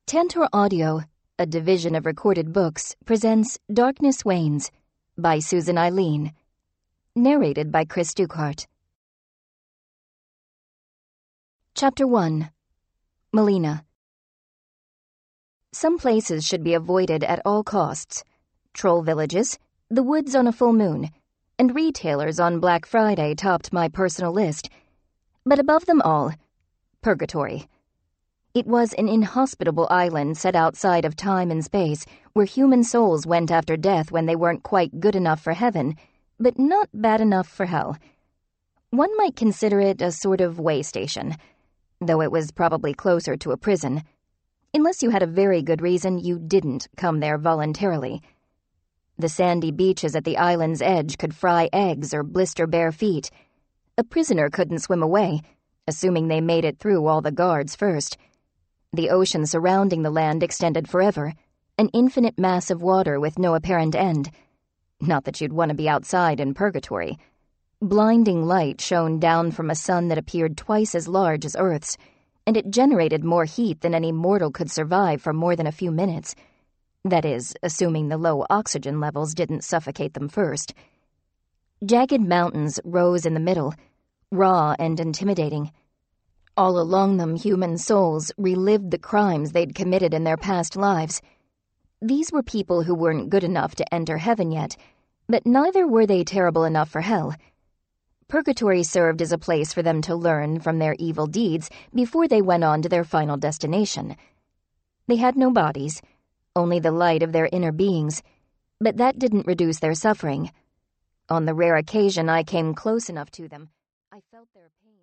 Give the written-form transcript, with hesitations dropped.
Tantor Audio, a division of Recorded Books, presents Darkness Wanes by Susan Eileen. Narrated by Chris Ducart. Chapter 1. Melina. Some places should be avoided at all costs. Troll villages, the woods on a full moon, and retailers on Black Friday topped my personal list. But above them all, Purgatory. It was an inhospitable island set outside of time and space where human souls went after death when they weren't quite good enough for heaven, but not bad enough for hell. One might consider it a sort of way station, though it was probably closer to a prison, unless you had a very good reason you didn't come there voluntarily. The sandy beaches at the island's edge could fry eggs or blister bare feet. A prisoner couldn't swim away, assuming they made it through all the guards first. The ocean surrounding the land extended forever, an infinite mass of water with no apparent end. Not that you'd want to be outside in Purgatory. Blinding light shone down from a sun that appeared twice as large as Earth's, and it generated more heat than any mortal could survive for more than a few minutes. That is, assuming the low oxygen levels didn't suffocate them first. Jagged mountains rose in the middle, raw and intimidating. All along them, human souls relived the crimes they'd committed in their past lives. These were people who weren't good enough to enter heaven yet, but neither were they terrible enough for hell. Purgatory served as a place for them to learn from their evil deeds before they went on to their final destination. They had no bodies, only the light of their inner beings, but that didn't reduce their suffering. On the rare occasion I came close enough to them, I felt their pain.